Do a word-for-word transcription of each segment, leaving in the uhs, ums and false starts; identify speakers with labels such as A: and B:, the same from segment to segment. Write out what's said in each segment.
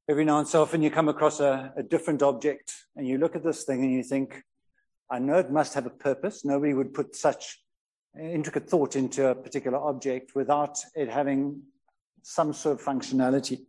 A: Every now and so often you come across a, a different object and you look at this thing and you think, I know it must have a purpose. Nobody would put such intricate thought into a particular object without it having some sort of functionality.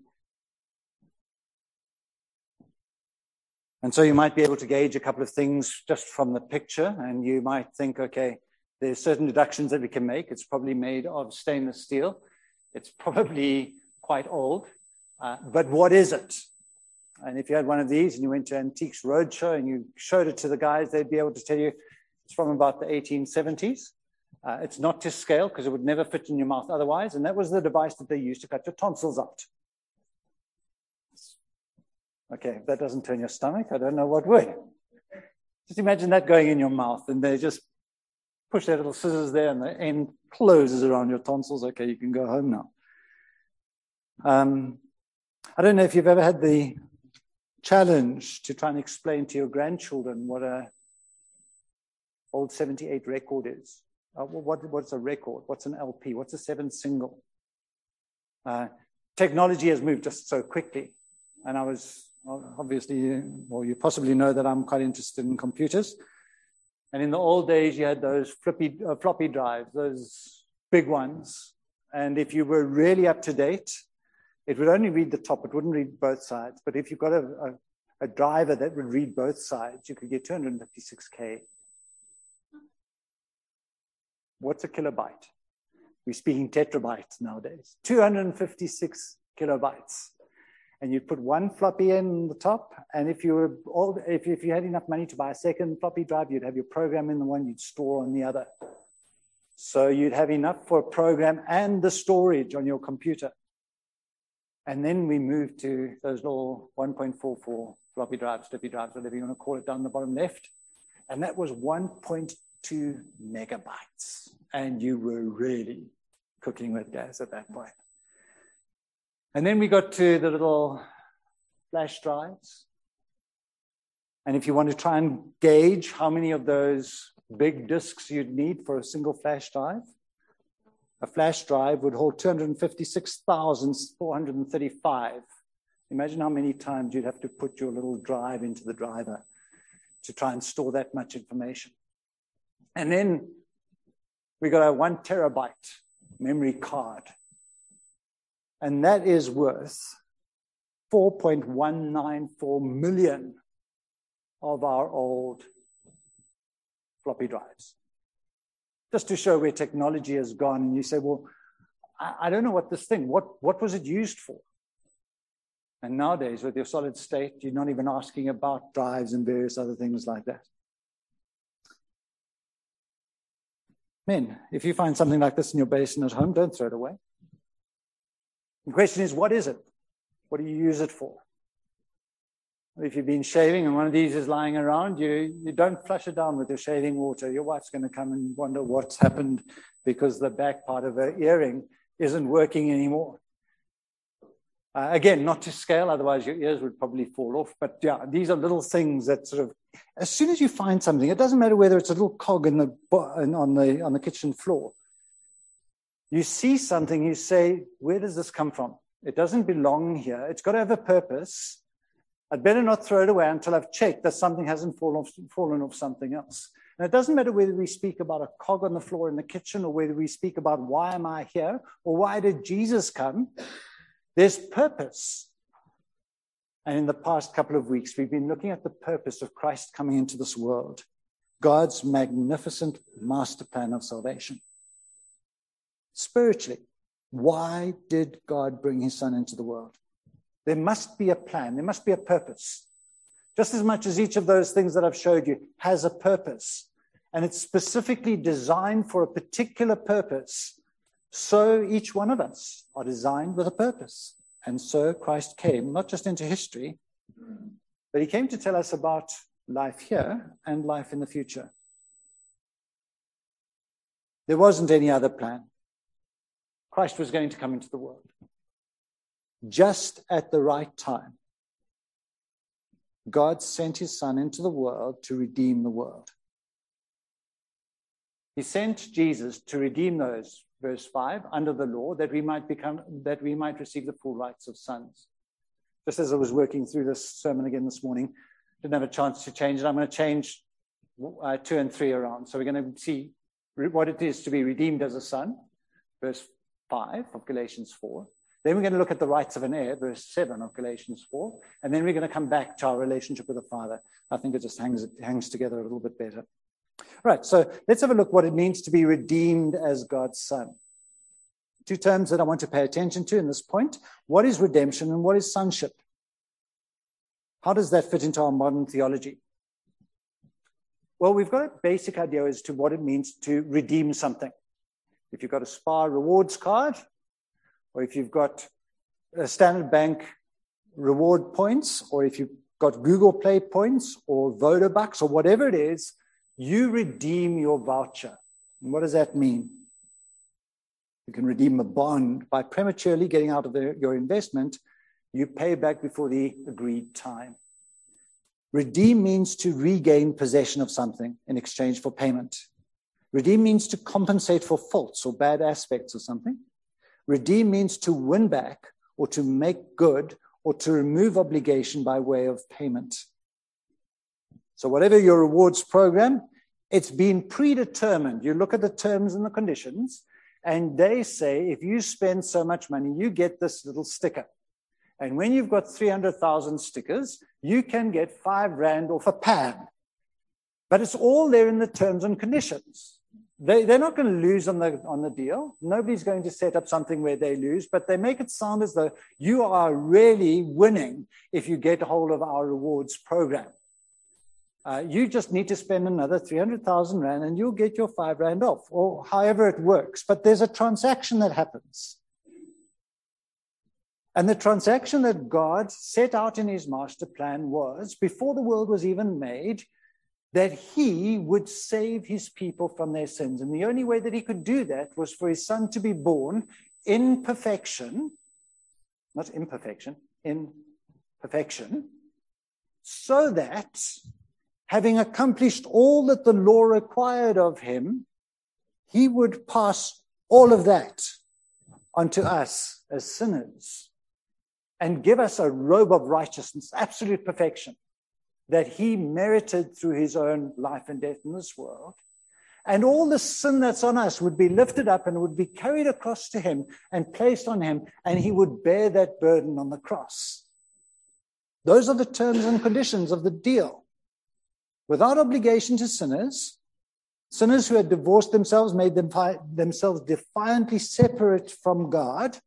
A: And so you might be able to gauge a couple of things just from the picture, and you might think, okay, there's certain deductions that we can make. It's probably made of stainless steel. It's probably quite old. Uh, but what is it? And if you had one of these and you went to Antiques Roadshow and you showed it to the guys, they'd be able to tell you it's from about the eighteen seventies. Uh, it's not to scale because it would never fit in your mouth otherwise. And that was the device that they used to cut your tonsils out. Okay, if that doesn't turn your stomach, I don't know what would. Just imagine that going in your mouth and they just push their little scissors there and the end closes around your tonsils. Okay, you can go home now. Um, I don't know if you've ever had the challenge to try and explain to your grandchildren what a old seventy-eight record is. Uh, what, what's a record? What's an L P? What's a seven single? Uh, technology has moved just so quickly. And I was obviously, well, you possibly know that I'm quite interested in computers. And in the old days, you had those flippy, uh, floppy drives, those big ones. And if you were really up to date, it would only read the top. It wouldn't read both sides. But if you've got a, a, a driver that would read both sides, you could get two hundred fifty-six K. What's a kilobyte? We're speaking tetrabytes nowadays. two hundred fifty-six kilobytes. And you'd put one floppy in the top, and if you were old, if, if you had enough money to buy a second floppy drive, you'd have your program in the one you'd store on the other. So you'd have enough for a program and the storage on your computer. And then we moved to those little one point four four floppy drives, flippy drives, whatever you want to call it, down the bottom left. And that was one point two megabytes. And you were really cooking with gas at that point. And then we got to the little flash drives. And if you want to try and gauge how many of those big disks you'd need for a single flash drive, a flash drive would hold two hundred fifty-six thousand four hundred thirty-five. Imagine how many times you'd have to put your little drive into the driver to try and store that much information. And then we got a one terabyte memory card. And that is worth four point one nine four million of our old floppy drives. Just to show where technology has gone. And you say, well, I, I don't know what this thing, what, what was it used for? And nowadays, with your solid state, you're not even asking about drives and various other things like that. Men, if you find something like this in your basin at home, don't throw it away. The question is, what is it? What do you use it for? If you've been shaving and one of these is lying around, you, you don't flush it down with your shaving water. Your wife's going to come and wonder what's happened because the back part of her earring isn't working anymore. Uh, again, not to scale, otherwise your ears would probably fall off. But yeah, these are little things that sort of, as soon as you find something, it doesn't matter whether it's a little cog in the on the on the kitchen floor. You see something, you say, where does this come from? It doesn't belong here. It's got to have a purpose. I'd better not throw it away until I've checked that something hasn't fallen off, fallen off something else. And it doesn't matter whether we speak about a cog on the floor in the kitchen or whether we speak about why am I here or why did Jesus come. There's purpose. And in the past couple of weeks, we've been looking at the purpose of Christ coming into this world, God's magnificent master plan of salvation. Spiritually, why did God bring his son into the world? There must be a plan. There must be a purpose. Just as much as each of those things that I've showed you has a purpose, and it's specifically designed for a particular purpose, so each one of us are designed with a purpose. And so Christ came, not just into history, but he came to tell us about life here and life in the future. There wasn't any other plan. Christ was going to come into the world just at the right time. God sent his son into the world to redeem the world. He sent Jesus to redeem those, verse five, under the law, that we might become, that we might receive the full rights of sons. just as I was working through this sermon again this morning, didn't have a chance to change it. I'm going to change uh, two and three around. So we're going to see what it is to be redeemed as a son, verse five of Galatians four. Then we're going to look at the rights of an heir, verse seven of Galatians four. And then we're going to come back to our relationship with the Father. I think it just hangs, it hangs together a little bit better. Right, so let's have a look what it means to be redeemed as God's son. Two terms that I want to pay attention to in this point. What is redemption and what is sonship? How does that fit into our modern theology? Well, we've got a basic idea as to what it means to redeem something. If you've got a Spar rewards card, or if you've got a Standard Bank reward points, or if you've got Google Play points, or Vodabucks, or whatever it is, you redeem your voucher. And what does that mean? You can redeem a bond by prematurely getting out of the, your investment. You pay back before the agreed time. Redeem means to regain possession of something in exchange for payment. Redeem means to compensate for faults or bad aspects of something. Redeem means to win back or to make good or to remove obligation by way of payment. So whatever your rewards program, it's been predetermined. You look at the terms and the conditions, and they say if you spend so much money, you get this little sticker. And when you've got three hundred thousand stickers, you can get five rand off a pan. But it's all there in the terms and conditions. They, they're not going to lose on the, on the deal. Nobody's going to set up something where they lose, but they make it sound as though you are really winning if you get a hold of our rewards program. Uh, you just need to spend another three hundred thousand rand and you'll get your five rand off, or however it works. But there's a transaction that happens. And the transaction that God set out in his master plan was, before the world was even made, that he would save his people from their sins. And the only way that he could do that was for his son to be born in perfection, not imperfection, in perfection, so that, having accomplished all that the law required of him, he would pass all of that onto us as sinners and give us a robe of righteousness, absolute perfection, that he merited through his own life and death in this world. And all the sin that's on us would be lifted up and would be carried across to him and placed on him, and he would bear that burden on the cross. Those are the terms and conditions of the deal. Without obligation to sinners, sinners who had divorced themselves, made them, themselves defiantly separate from God,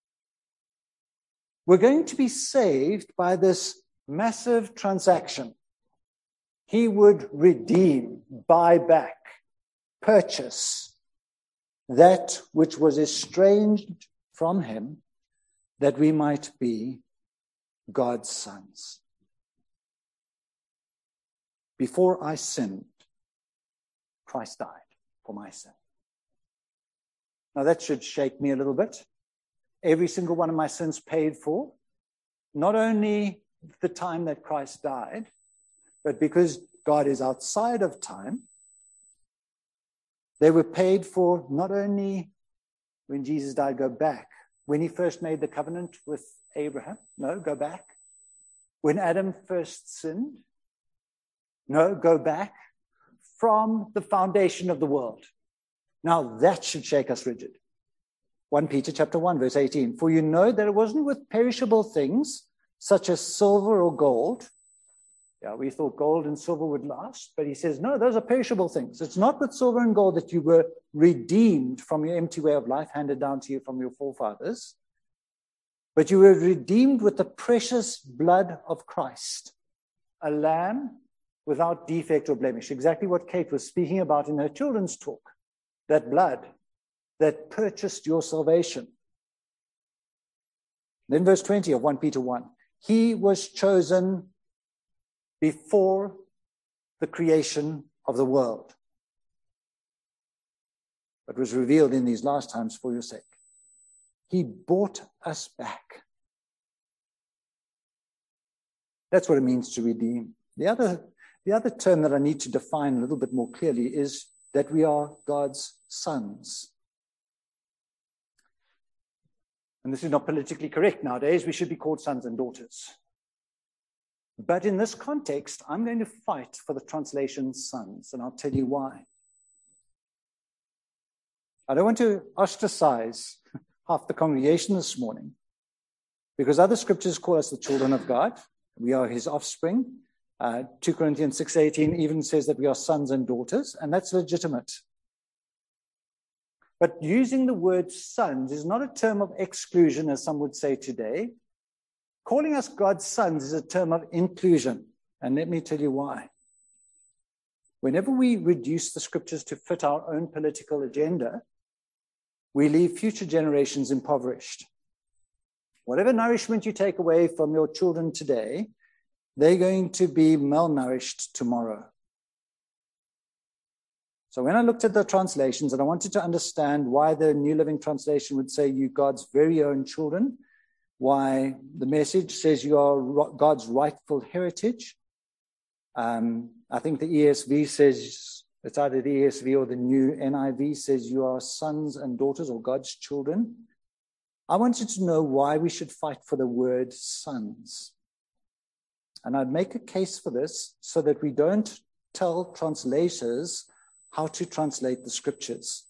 A: were going to be saved by this massive transaction. He would redeem, buy back, purchase that which was estranged from him, that we might be God's sons. Before I sinned, Christ died for my sin. Now that should shake me a little bit. Every single one of my sins paid for, not only the time that Christ died, but because God is outside of time, they were paid for not only when Jesus died, go back. When he first made the covenant with Abraham, no, go back. When Adam first sinned, no, go back. From the foundation of the world. Now that should shake us rigid. First Peter chapter one, verse eighteen. For you know that it wasn't with perishable things, such as silver or gold. Yeah, we thought gold and silver would last, but he says, no, those are perishable things. It's not with silver and gold that you were redeemed from your empty way of life handed down to you from your forefathers, but you were redeemed with the precious blood of Christ, a lamb without defect or blemish. Exactly what Kate was speaking about in her children's talk. That blood that purchased your salvation. Then verse twenty of First Peter one. He was chosen before the creation of the world, but was revealed in these last times for your sake. He bought us back. That's what it means to redeem. The other, the other term that I need to define a little bit more clearly is that we are God's sons. And this is not politically correct nowadays. We should be called sons and daughters. But in this context, I'm going to fight for the translation sons, and I'll tell you why. I don't want to ostracize half the congregation this morning, because other scriptures call us the children of God. We are his offspring. Uh, Second Corinthians six eighteen even says that we are sons and daughters, and that's legitimate. But using the word sons is not a term of exclusion, as some would say today. Calling us God's sons is a term of inclusion, and let me tell you why. Whenever we reduce the scriptures to fit our own political agenda, we leave future generations impoverished. Whatever nourishment you take away from your children today, they're going to be malnourished tomorrow. So when I looked at the translations and I wanted to understand why the New Living Translation would say you God's very own children, why the Message says you are God's rightful heritage. Um, I think the E S V says, it's either the E S V or the new N I V says you are sons and daughters or God's children. I wanted to know why we should fight for the word sons. And I'd make a case for this so that we don't tell translators how to translate the scriptures.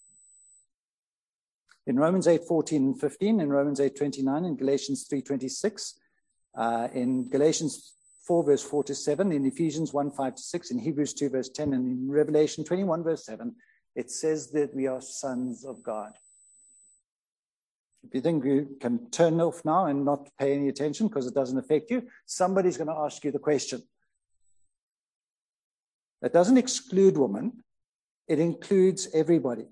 A: In Romans eight fourteen and fifteen, in Romans eight twenty-nine, in Galatians three twenty-six, uh, in Galatians four verse four to seven, in Ephesians one five to six, in Hebrews two verse ten, and in Revelation twenty-one verse seven, it says that we are sons of God. If you think you can turn off now and not pay any attention because it doesn't affect you, somebody's going to ask you the question. That doesn't exclude women. It includes everybody.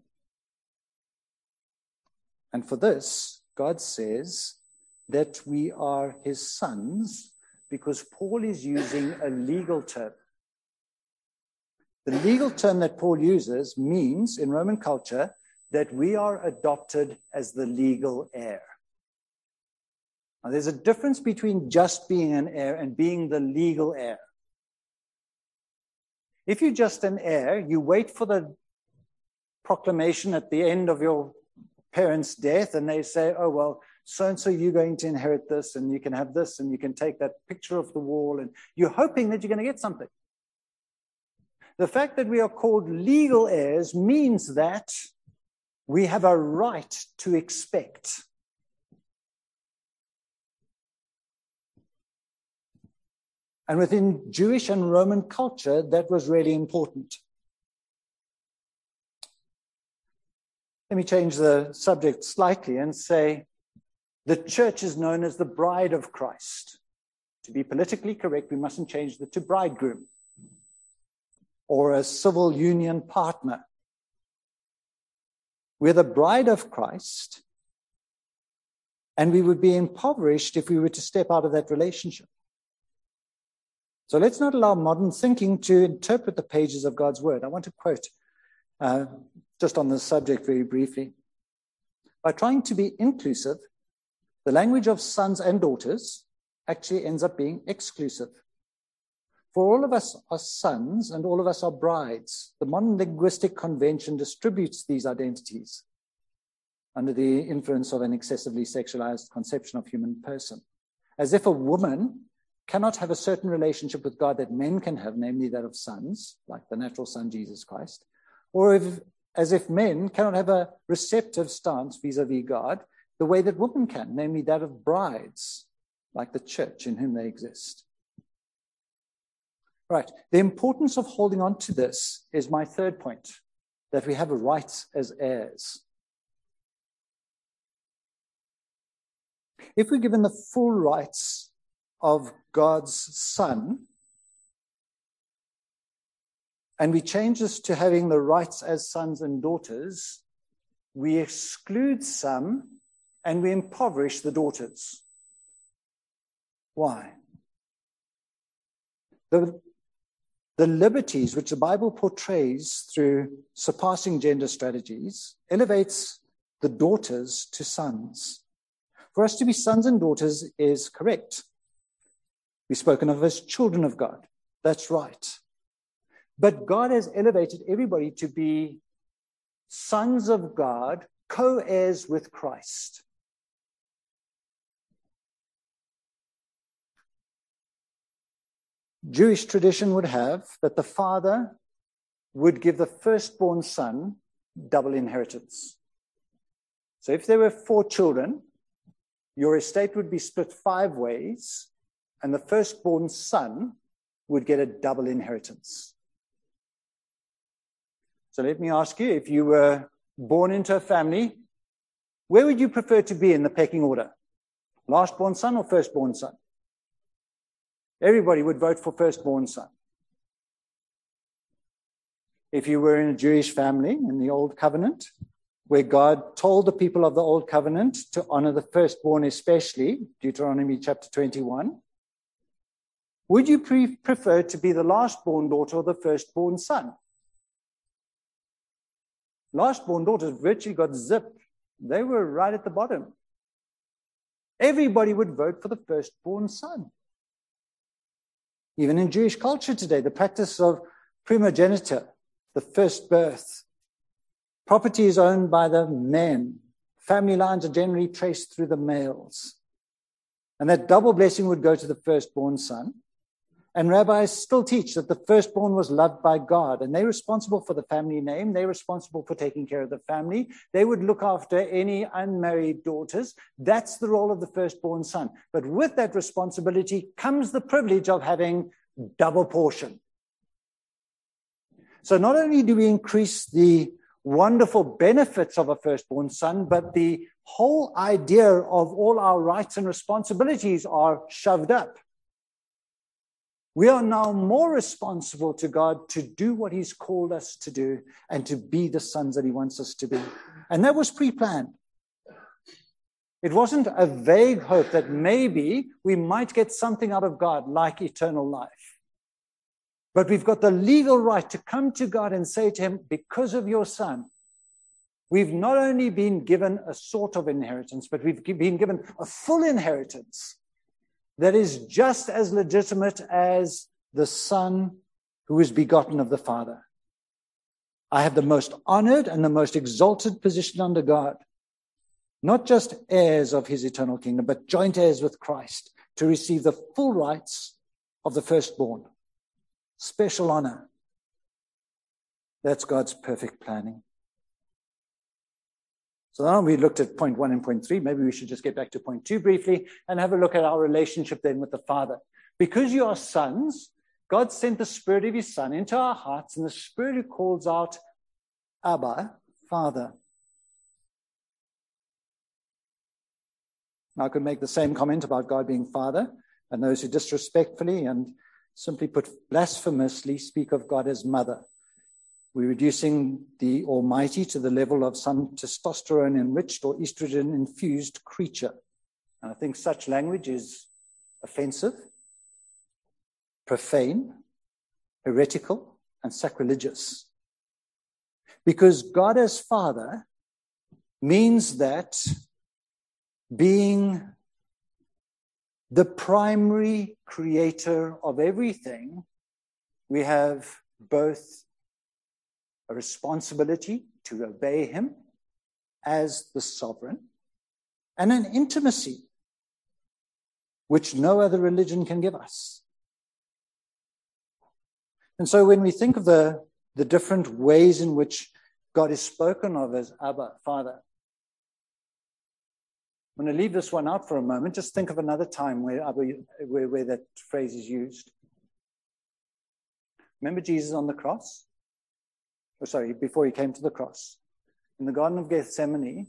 A: And for this, God says that we are his sons because Paul is using a legal term. The legal term that Paul uses means, in Roman culture, that we are adopted as the legal heir. Now, there's a difference between just being an heir and being the legal heir. If you're just an heir, you wait for the proclamation at the end of your parents' death, and they say, oh, well, so-and-so, you're going to inherit this, and you can have this, and you can take that picture off the wall, and you're hoping that you're going to get something. The fact that we are called legal heirs means that we have a right to expect. And within Jewish and Roman culture, that was really important. Let me change the subject slightly and say the church is known as the bride of Christ. To be politically correct, we mustn't change the to bridegroom or a civil union partner. We're the bride of Christ, and we would be impoverished if we were to step out of that relationship. So let's not allow modern thinking to interpret the pages of God's word. I want to quote uh, just on this subject very briefly. By trying to be inclusive, the language of sons and daughters actually ends up being exclusive. For all of us are sons and all of us are brides. The modern linguistic convention distributes these identities under the influence of an excessively sexualized conception of human person, as if a woman cannot have a certain relationship with God that men can have, namely that of sons, like the natural son, Jesus Christ, or if, as if men cannot have a receptive stance vis-a-vis God the way that women can, namely that of brides, like the church in whom they exist. Right. The importance of holding on to this is my third point, that we have a right as heirs. If we're given the full rights of God's Son, and we change this to having the rights as sons and daughters, we exclude some and we impoverish the daughters. Why? The, the liberties which the Bible portrays through surpassing gender strategies elevates the daughters to sons. For us to be sons and daughters is correct. We've spoken of as children of God. That's right. But God has elevated everybody to be sons of God, co-heirs with Christ. Jewish tradition would have that the father would give the firstborn son double inheritance. So if there were four children, your estate would be split five ways, and the firstborn son would get a double inheritance. So let me ask you, if you were born into a family, where would you prefer to be in the pecking order? Lastborn son or firstborn son? Everybody would vote for firstborn son. If you were in a Jewish family in the Old Covenant, where God told the people of the Old Covenant to honor the firstborn especially, Deuteronomy chapter twenty-one, would you pre- prefer to be the lastborn daughter or the firstborn son? Lastborn daughters virtually got zipped. They were right at the bottom. Everybody would vote for the firstborn son. Even in Jewish culture today, the practice of primogeniture, the first birth. Property is owned by the men. Family lines are generally traced through the males. And that double blessing would go to the firstborn son. And rabbis still teach that the firstborn was loved by God, and they're responsible for the family name. They're responsible for taking care of the family. They would look after any unmarried daughters. That's the role of the firstborn son. But with that responsibility comes the privilege of having double portion. So not only do we increase the wonderful benefits of a firstborn son, but the whole idea of all our rights and responsibilities are shoved up. We are now more responsible to God to do what he's called us to do and to be the sons that he wants us to be. And that was pre-planned. It wasn't a vague hope that maybe we might get something out of God like eternal life. But we've got the legal right to come to God and say to him, because of your son, we've not only been given a sort of inheritance, but we've been given a full inheritance that is just as legitimate as the Son who is begotten of the Father. I have the most honored and the most exalted position under God, not just heirs of his eternal kingdom, but joint heirs with Christ, to receive the full rights of the firstborn. Special honor. That's God's perfect planning. So now we looked at point one and point three. Maybe we should just get back to point two briefly and have a look at our relationship then with the Father. Because you are sons, God sent the Spirit of his Son into our hearts, and the Spirit who calls out, Abba, Father. Now I could make the same comment about God being Father, and those who disrespectfully and simply put blasphemously speak of God as Mother. We're reducing the Almighty to the level of some testosterone-enriched or estrogen-infused creature. And I think such language is offensive, profane, heretical, and sacrilegious. Because God as Father means that being the primary creator of everything, we have both a responsibility to obey him as the sovereign, and an intimacy which no other religion can give us. And so when we think of the, the different ways in which God is spoken of as Abba, Father, I'm going to leave this one out for a moment. Just think of another time where, Abba, where, where that phrase is used. Remember Jesus on the cross? Oh, sorry, before he came to the cross. In the Garden of Gethsemane,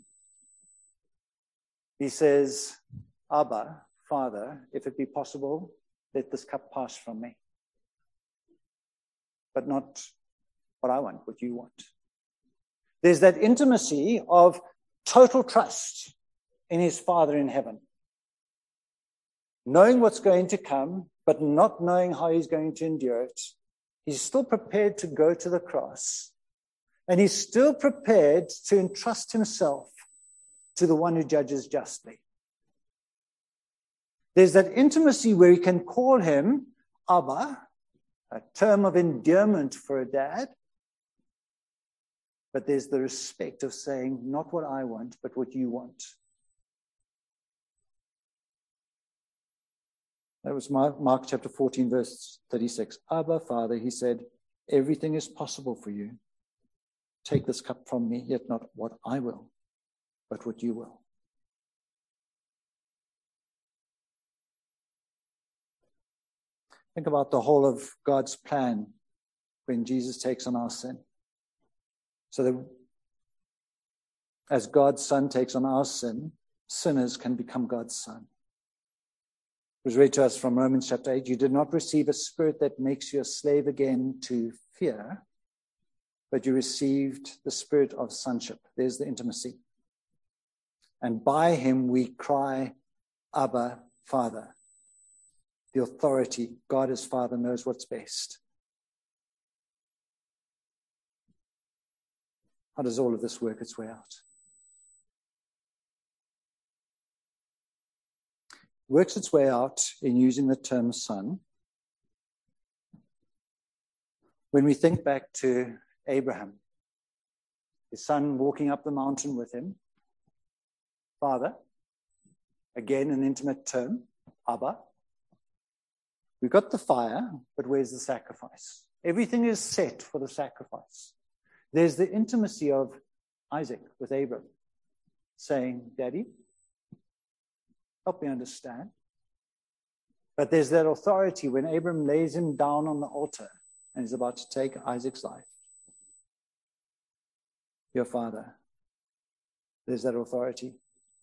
A: he says, Abba, Father, if it be possible, let this cup pass from me. But not what I want, what you want. There's that intimacy of total trust in his Father in heaven. Knowing what's going to come, but not knowing how he's going to endure it. He's still prepared to go to the cross. And he's still prepared to entrust himself to the one who judges justly. There's that intimacy where he can call him Abba, a term of endearment for a dad. But there's the respect of saying, not what I want, but what you want. That was Mark, Mark chapter fourteen, verse thirty-six. Abba, Father, he said, everything is possible for you. Take this cup from me, yet not what I will, but what you will. Think about the whole of God's plan when Jesus takes on our sin. So that as God's Son takes on our sin, sinners can become God's son. It was read to us from Romans chapter eight. You did not receive a spirit that makes you a slave again to fear, but you received the spirit of sonship. There's the intimacy. And by him we cry, Abba, Father. The authority, God as Father knows what's best. How does all of this work its way out? It works its way out in using the term son. When we think back to Abraham, his son walking up the mountain with him, Father, again an intimate term, Abba. We've got the fire, but where's the sacrifice? Everything is set for the sacrifice. There's the intimacy of Isaac with Abram, saying, Daddy, help me understand. But there's that authority when Abram lays him down on the altar and is about to take Isaac's life. Your father. There's that authority.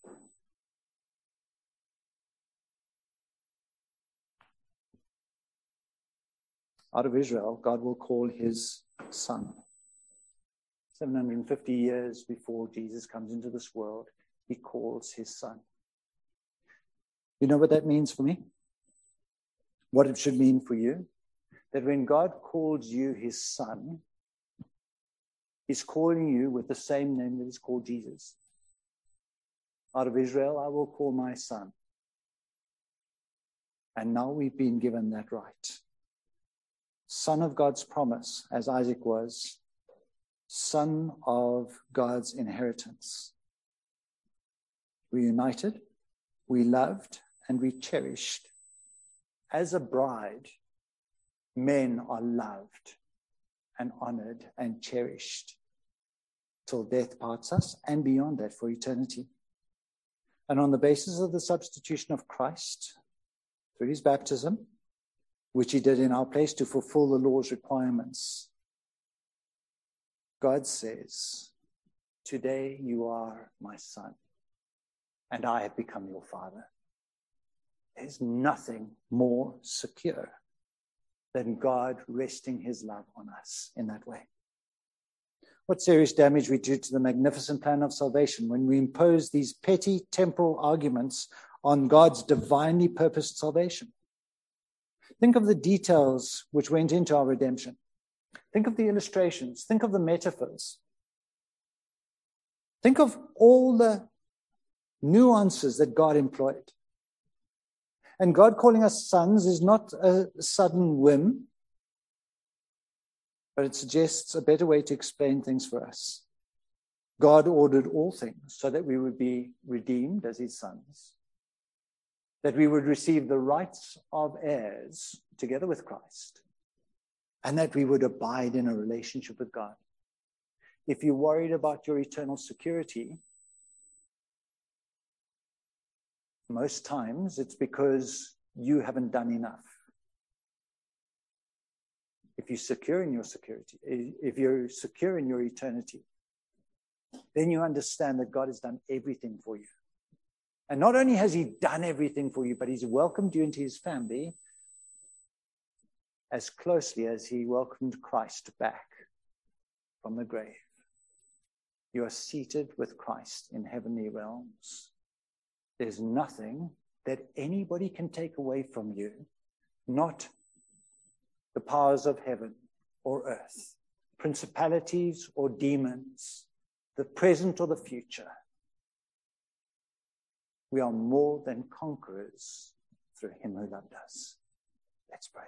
A: Out of Israel, God will call his son. seven hundred fifty years before Jesus comes into this world, he calls his son. You know what that means for me? What it should mean for you? That when God calls you his son, he's calling you with the same name that he's called Jesus. Out of Israel, I will call my son. And now we've been given that right. Son of God's promise, as Isaac was, son of God's inheritance. We united, we loved, and we cherished. As a bride, men are loved and honored and cherished till death parts us and beyond that for eternity. And on the basis of the substitution of Christ, through his baptism, which he did in our place to fulfill the law's requirements, God says, today you are my son, and I have become your father. There's nothing more secure than God resting his love on us in that way. What serious damage we do to the magnificent plan of salvation when we impose these petty temporal arguments on God's divinely purposed salvation. Think of the details which went into our redemption. Think of the illustrations. Think of the metaphors. Think of all the nuances that God employed. And God calling us sons is not a sudden whim, but it suggests a better way to explain things for us. God ordered all things so that we would be redeemed as his sons, that we would receive the rights of heirs together with Christ, and that we would abide in a relationship with God. If you're worried about your eternal security, most times it's because you haven't done enough. If you're secure in your security, if you're secure in your eternity, then you understand that God has done everything for you. And not only has he done everything for you, but he's welcomed you into his family as closely as he welcomed Christ back from the grave. You are seated with Christ in heavenly realms. There's nothing that anybody can take away from you, not the powers of heaven or earth, principalities or demons, the present or the future. We are more than conquerors through him who loved us. Let's pray.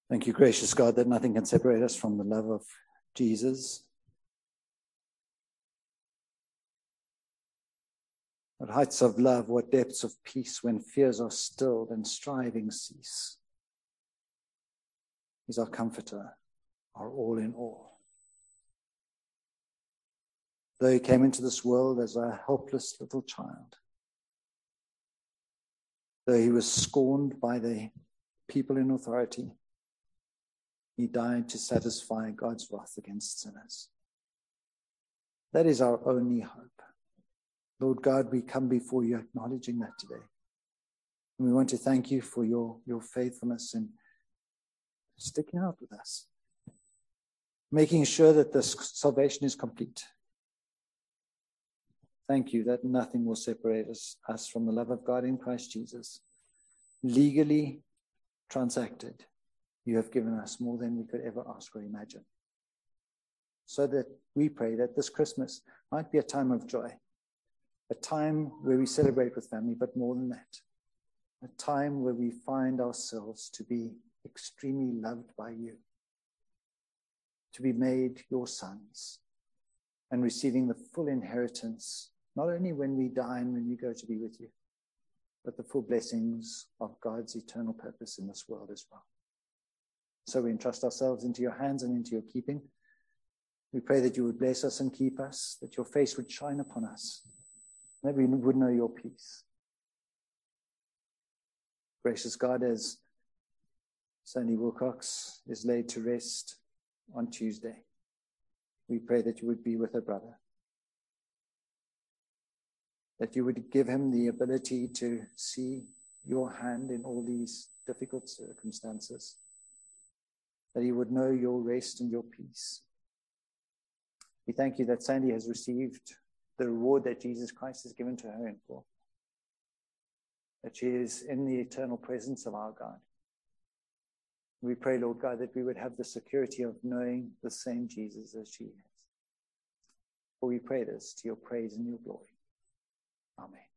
A: Thank you, gracious God, that nothing can separate us from the love of Jesus. What heights of love, what depths of peace when fears are stilled and striving cease. He's our comforter, our all in all. Though he came into this world as a helpless little child, though he was scorned by the people in authority, he died to satisfy God's wrath against sinners. That is our only hope. Lord God, we come before you acknowledging that today. And we want to thank you for your, your faithfulness in sticking out with us, making sure that this salvation is complete. Thank you that nothing will separate us, us from the love of God in Christ Jesus. Legally transacted, you have given us more than we could ever ask or imagine. So that we pray that this Christmas might be a time of joy, a time where we celebrate with family, but more than that, a time where we find ourselves to be extremely loved by you, to be made your sons, and receiving the full inheritance, not only when we die and when we go to be with you, but the full blessings of God's eternal purpose in this world as well. So we entrust ourselves into your hands and into your keeping. We pray that you would bless us and keep us, that your face would shine upon us, that we would know your peace. Gracious God, as Sandy Wilcox is laid to rest on Tuesday, we pray that you would be with her brother, that you would give him the ability to see your hand in all these difficult circumstances, that he would know your rest and your peace. We thank you that Sandy has received the reward that Jesus Christ has given to her in full, that she is in the eternal presence of our God. We pray, Lord God, that we would have the security of knowing the same Jesus as she has. For we pray this to your praise and your glory. Amen.